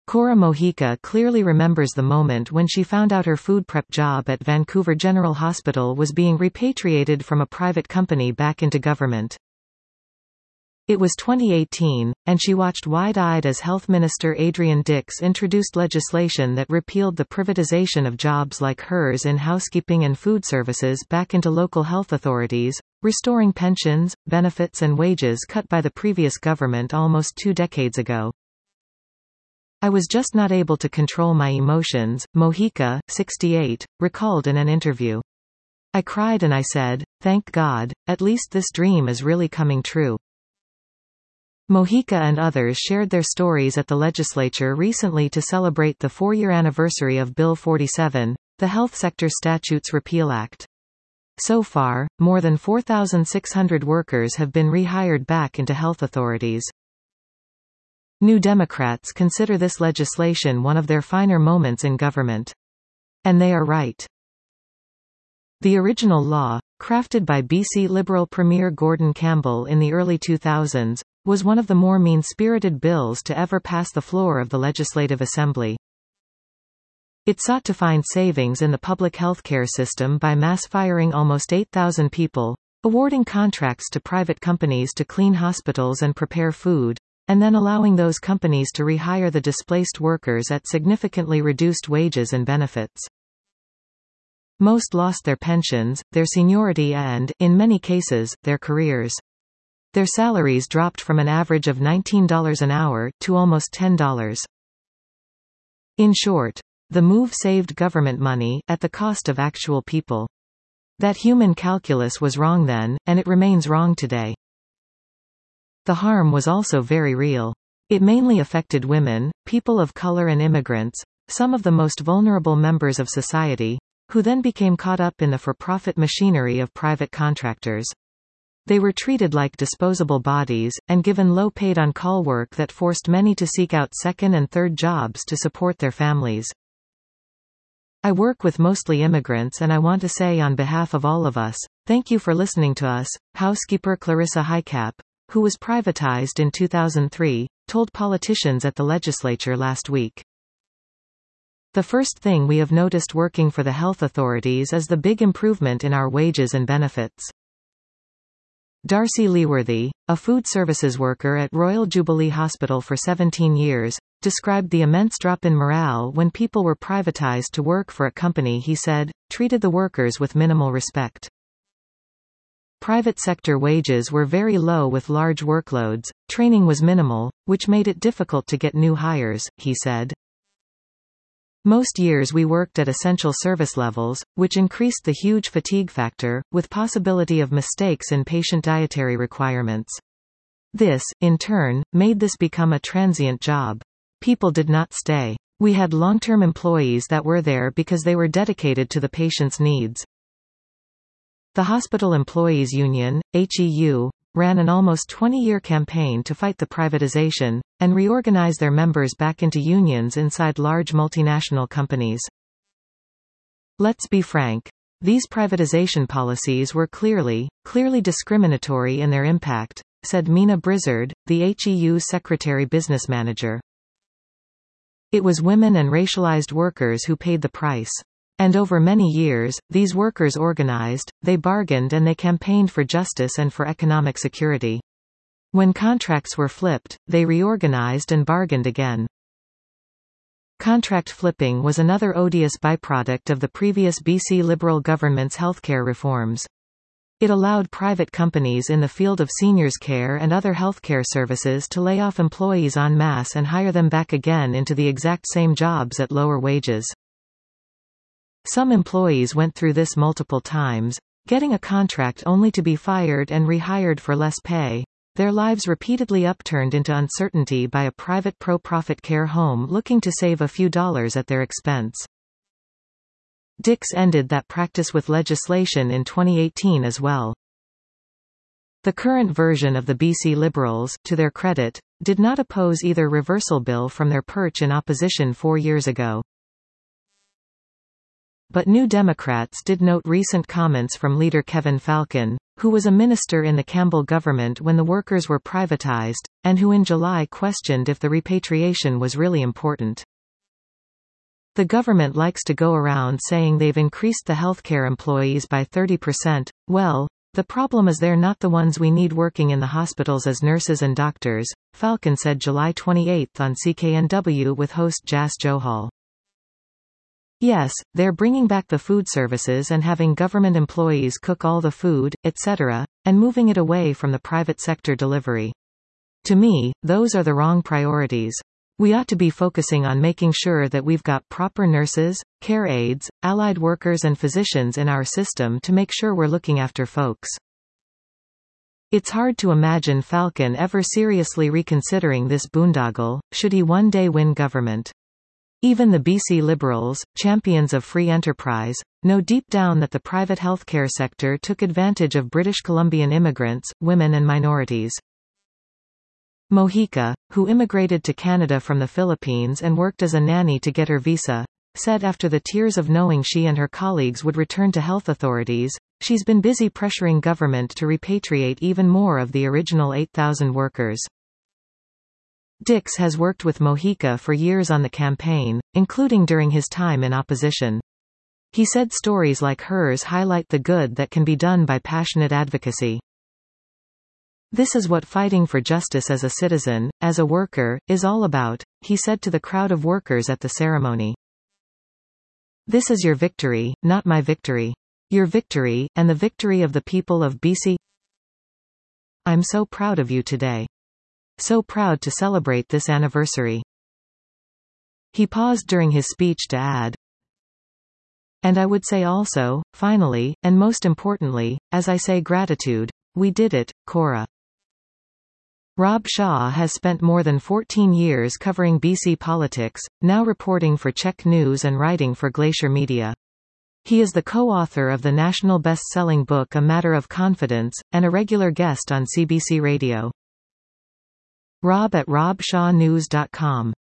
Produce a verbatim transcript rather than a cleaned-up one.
Cora Mojica clearly remembers the moment when she found out her food prep job at Vancouver General Hospital was being repatriated from a private company back into government. It was twenty eighteen, and she watched wide-eyed as Health Minister Adrian Dix introduced legislation that repealed the privatization of jobs like hers in housekeeping and food services back into local health authorities, restoring pensions, benefits and wages cut by the previous government almost two decades ago. "I was just not able to control my emotions," Mojica, sixty-eight, recalled in an interview. "I cried and I said, thank God, at least this dream is really coming true." Mojica and others shared their stories at the legislature recently to celebrate the four-year anniversary of Bill forty-seven, the Health Sector Statutes Repeal Act. So far, more than four thousand six hundred workers have been rehired back into health authorities. New Democrats consider this legislation one of their finer moments in government. And they are right. The original law, crafted by B C Liberal Premier Gordon Campbell in the early two thousands, was one of the more mean-spirited bills to ever pass the floor of the Legislative Assembly. It sought to find savings in the public healthcare system by mass-firing almost eight thousand people, awarding contracts to private companies to clean hospitals and prepare food, and then allowing those companies to rehire the displaced workers at significantly reduced wages and benefits. Most lost their pensions, their seniority and, in many cases, their careers. Their salaries dropped from an average of nineteen dollars an hour to almost ten dollars. In short, the move saved government money, at the cost of actual people. That human calculus was wrong then, and it remains wrong today. The harm was also very real. It mainly affected women, people of color and immigrants, some of the most vulnerable members of society, who then became caught up in the for-profit machinery of private contractors. They were treated like disposable bodies, and given low-paid on-call work that forced many to seek out second and third jobs to support their families. I work with mostly immigrants and I want to say on behalf of all of us, thank you for listening to us, housekeeper Clarissa Highcap, who was privatized in two thousand three, told politicians at the legislature last week. The first thing we have noticed working for the health authorities is the big improvement in our wages and benefits. Darcy Leaworthy, a food services worker at Royal Jubilee Hospital for seventeen years, described the immense drop in morale when people were privatized to work for a company he said, treated the workers with minimal respect. Private sector wages were very low with large workloads, training was minimal, which made it difficult to get new hires, he said. Most years we worked at essential service levels, which increased the huge fatigue factor, with possibility of mistakes in patient dietary requirements. This, in turn, made this become a transient job. People did not stay. We had long-term employees that were there because they were dedicated to the patient's needs. The Hospital Employees Union, H E U, ran an almost twenty-year campaign to fight the privatization, and reorganize their members back into unions inside large multinational companies. Let's be frank. These privatization policies were clearly, clearly discriminatory in their impact, said Mina Brizzard, the H E U's secretary business manager. It was women and racialized workers who paid the price. And over many years, these workers organized, they bargained and they campaigned for justice and for economic security. When contracts were flipped, they reorganized and bargained again. Contract flipping was another odious byproduct of the previous B C Liberal government's healthcare reforms. It allowed private companies in the field of seniors care and other healthcare services to lay off employees en masse and hire them back again into the exact same jobs at lower wages. Some employees went through this multiple times, getting a contract only to be fired and rehired for less pay, their lives repeatedly upturned into uncertainty by a private pro-profit care home looking to save a few dollars at their expense. Dix ended that practice with legislation in twenty eighteen as well. The current version of the B C Liberals, to their credit, did not oppose either reversal bill from their perch in opposition four years ago. But New Democrats did note recent comments from leader Kevin Falcon, who was a minister in the Campbell government when the workers were privatized, and who in July questioned if the repatriation was really important. The government likes to go around saying they've increased the healthcare employees by thirty percent. Well, the problem is they're not the ones we need working in the hospitals as nurses and doctors, Falcon said July twenty-eighth on C K N W with host Jas Johal. Yes, they're bringing back the food services and having government employees cook all the food, et cetera, and moving it away from the private sector delivery. To me, those are the wrong priorities. We ought to be focusing on making sure that we've got proper nurses, care aides, allied workers and physicians in our system to make sure we're looking after folks. It's hard to imagine Falcon ever seriously reconsidering this boondoggle, should he one day win government. Even the B C Liberals, champions of free enterprise, know deep down that the private healthcare sector took advantage of British Columbian immigrants, women and minorities. Mojica, who immigrated to Canada from the Philippines and worked as a nanny to get her visa, said after the tears of knowing she and her colleagues would return to health authorities, she's been busy pressuring government to repatriate even more of the original eight thousand workers. Dix has worked with Mojica for years on the campaign, including during his time in opposition. He said stories like hers highlight the good that can be done by passionate advocacy. This is what fighting for justice as a citizen, as a worker, is all about, he said to the crowd of workers at the ceremony. This is your victory, not my victory. Your victory, and the victory of the people of B C. I'm so proud of you today. So proud to celebrate this anniversary. He paused during his speech to add, and I would say also, finally, and most importantly, as I say gratitude, we did it, Cora. Rob Shaw has spent more than fourteen years covering B C politics, now reporting for Czech News and writing for Glacier Media. He is the co-author of the national best-selling book A Matter of Confidence, and a regular guest on C B C Radio. Rob at rob shaw news dot com